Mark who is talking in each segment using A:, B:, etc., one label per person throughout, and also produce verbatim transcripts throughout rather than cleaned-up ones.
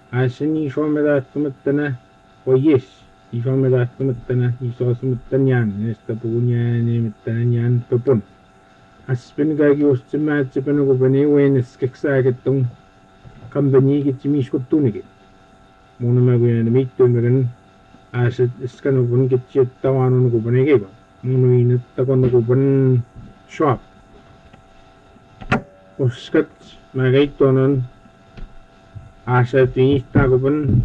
A: Asini suomalaattomattana oyes i suomalaattomattana i soosumuttanjaan näistä puunjaaniimittänjaan pupun aspingaagi ustimaatipanakupani uenaskaksaagattun kampaniigitimiiskuttunigit muunamaguina mittuimagan asat iskanupun kitsiottawaanunukupanigigo muunuinuttakonukupan shop uskat magaittonon asat viihtaakupan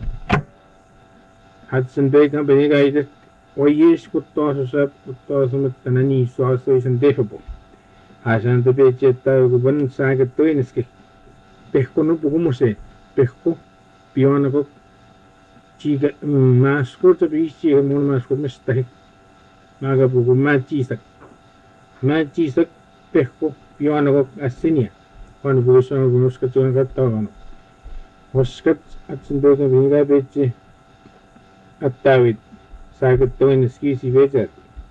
A: Hudson Bay Company guided oyes kuttoasusa kuttoasumattana niissuasuisan tehupu asan tapeetiettaakupan saagattoiniski pehkonu pukumuse pehku pionako chiga maaskurta piichiga muun maaskut mistahi maaga puku maachiisak maachiisak pehku pionako assinia wanu pukusono punuskatuan kattavanu hoskat Hudson Bay Company guided attavit saagattoiniski sivetat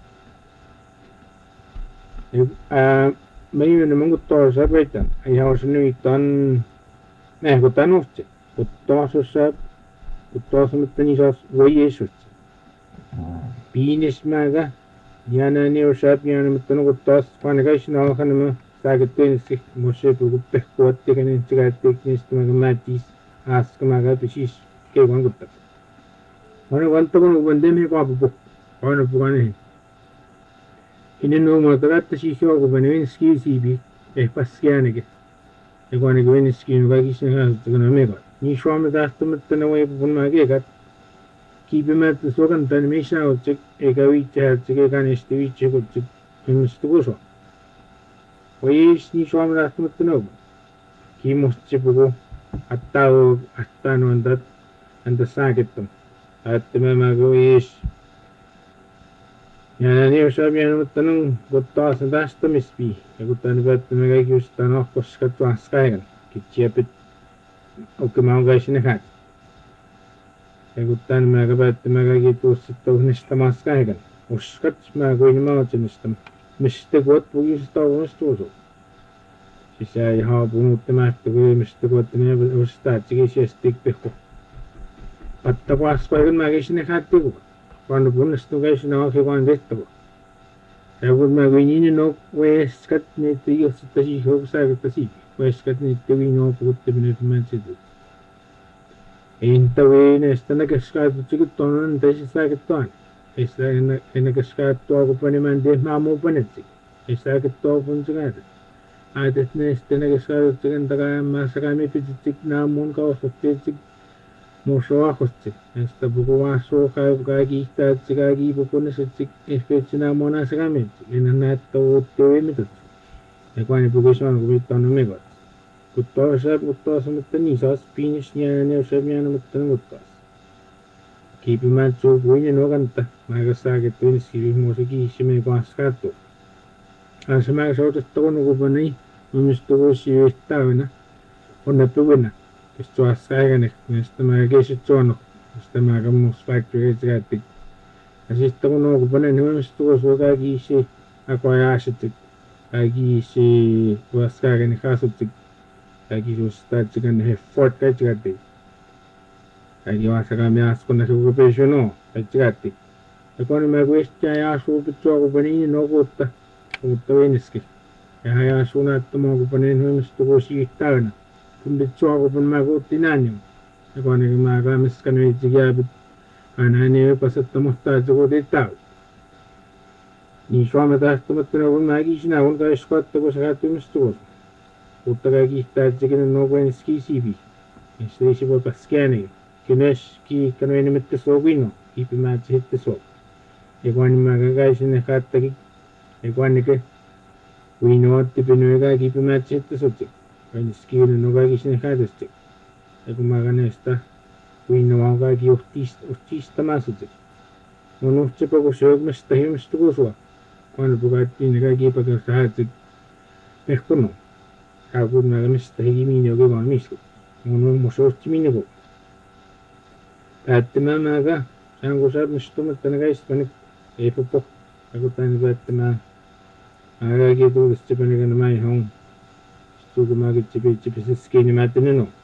A: mayuna manguttoorsa peitan ayhausanuitan nähkutanufti kuttoasussa kuttoasumattani voyesutsi piinismaaga yananiusaap yanamattanu kuttoas panakaisnaalkanama saagattoiniski mosepuku pehkuattiganinsigaattiknistimaga maatis aaskamaga pisis keikuanguttak Mana wantakan ubandem he kapu wana pukane ine no mataratta sisho ko banen ski sibi eh paskiane ke e kone ko en ski no gagi sina tugna mega ni shwame dastumattana way punmage gat kibemat sogan tan mesha ochik e gawi cha chike ganesti viche ko chik imstugoso oyes ni shwame dastumattana ki mosche pugo attao attano andat anda sagettum Attimamagois Yananiusaap yanamattanu kuttaasan taastamispi ja kuttaan päättämäkäikiustaan ohkoskattuaskaigan kitsiapit okkimaunkaisinakat ja kuttaan mäkä päättämäkäiki tuussittauhnistamaskaigan uskat mäkuini mautsinistama mistä kuot pukistauhumistuusu sisä ja haapunuuttamaattu kui mistä kuottani ustaatsikisiestik pihku Pattakuaspaikan mäkeisinä kaattiku. Kuando punnastu käisinä ohi kuan tehtävä. Ja kun mä kuinini no kueskat niitä johtasi hoksaagatasi. Kueskat niitä viino puhuttaminen mätsityt. Entä näistä näköskaatutsikut on tässä saakettuaan. Ei sitä näköskaattua kun panemaan tehmää muu panetsi. Ei saakettua puntsikaata. Aitet näistä näköskaatutsikun takaa maassa kaimi pititsik naamuun kausottiitsik. Muso ahotsi, näistä puhuvaa suokaa kaikista, että kaikki puhuneet espetsina mona sekametsi, enää näyttää uutta viimetot. Ja kun ne puhuisivat, kun pitää on megot. Kun toisa, kun toisa, mutta niin saas piinis ja ne osaa vielä, mutta ne muuttaa. Kiipimään suupuin ja nokanta, mä eikä saakettu ensi muusi kiisi meni kanssa katsoa. Ansa mä soitettu nukupani, mistä voisi yhtävänä, on ne puhunut. Kesto askaigane, näistä mä kesit suonut, näistä mä kammus factory käytti. Ja sitten kun on panen hyvämistä tuossa kaikki se akoajaiset, kaikki se askaigane kaasutti, kaikki suusta, että he fort kaikki käytti. Kaikki vastakaan me askonna se koko pensionoo, kaikki käytti. Ja kun mä kuistia ja asuu pitsua kun panin nokuutta, uutta veneski. Ja hän asuu näyttämään kun panen hyvämistä tuossa täynnä. Kun pitsua kun mä kuutti näin. Ja kun mä kaimiskan veitsi jääpit, aina ei ole pasettamasta, että kuutti täynnä. Niin Suomen tahtomattuna kun mäkin sinä kun kaiskoitta, kun sä käyttymistä tuossa. Mutta kaikki täytsäkin on kuin skisivi. Ja se ei se voi paskääni. Kynäs kiikkan on enemmän sopinut. Kiipimään se sitten sop. Ja kun mä käisin ehkä attakin. Ja kun ainakin Uino otti pinu eikä kiipimään se sitten sopsi. Aina skiinen on kaikki sinne käytöstä. Ja kun mä näistä Uino on kaikki uhtistamaan sopsi. Mun uhtsepa kun syökmästä hiemästä kusua. Kun pukaittiin ne kaikki paikasta häätse mehkunut. Ja kun mä mistä heki miini oikein vaan misku. Mun on musta ohti miini koko. Päättämään mäkä. Sehän kun saat mistä tuomattana käistä nyt ei popo. Ja kun tänne päättämään. Mä kaikki tuulista panekana mä ihan. Sitten kun mä kitsi piitsi pisä skiini mä ettinen on.